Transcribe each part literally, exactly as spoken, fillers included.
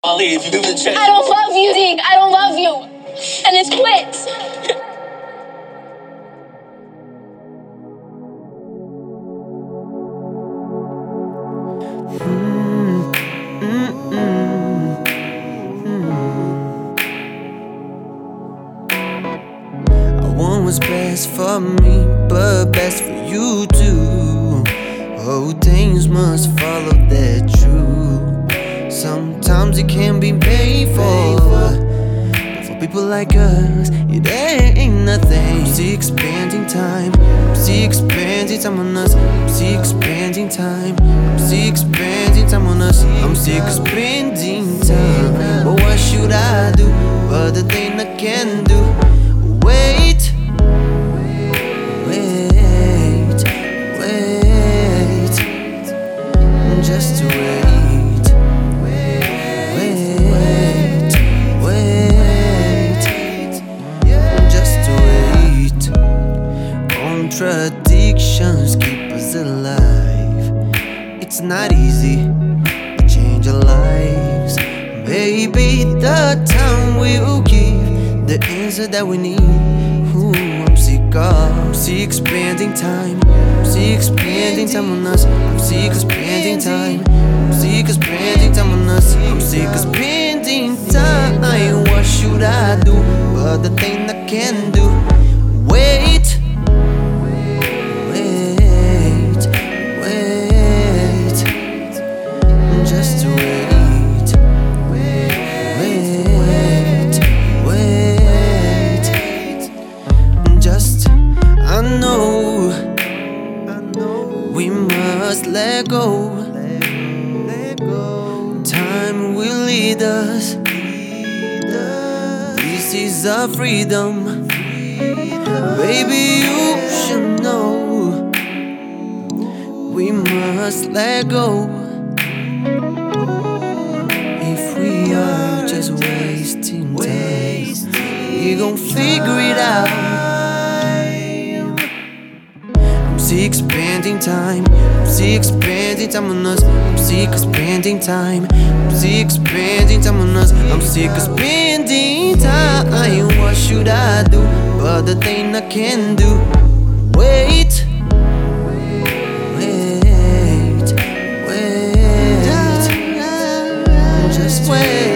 Carly, if you give it a chance. I don't love you, Zeke. I don't love you. And it's quits. What's best for me, but best for you too. Oh, things must follow that true. Sometimes it can be painful, but for people like us, it ain't nothing. See expanding time, see expanding time on us. See expanding time, see expanding time on us. I'm sick of spending time, but what should I do? But the thing I can do, wait. Just wait, wait, wait, just wait. Contradictions keep us alive. It's not easy to change our lives. Maybe the time will give the answer that we need. Ooh, I'm sick of, see expanding time, see expanding time on us. I'm sick of spending time, I'm sick of spending time on us. I'm sick of spending time. What should I do? But the thing I can do, wait, wait, wait, just wait, wait, wait, just, I know we must let go. Time will lead us. This is our freedom. Baby, you should know. We must let go. If we are just wasting time, we gon' figure it out. See expanding time, see expanding time on us. I'm sick of spending time, I'm sick of spending time on us. I'm sick of spending time. What should I do? But the thing I can do, wait, wait, wait, just wait.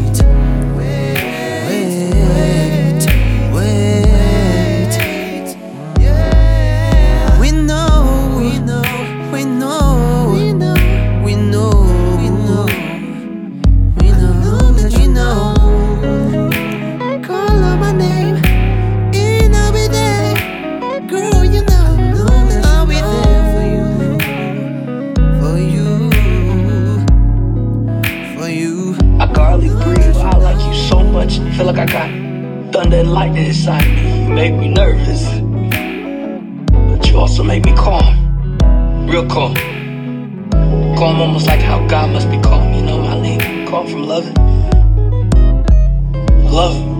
Feel like I got thunder and lightning inside me. You make me nervous, but you also make me calm, real calm. Calm, almost like how God must be calm. You know, my lady, calm from loving, love.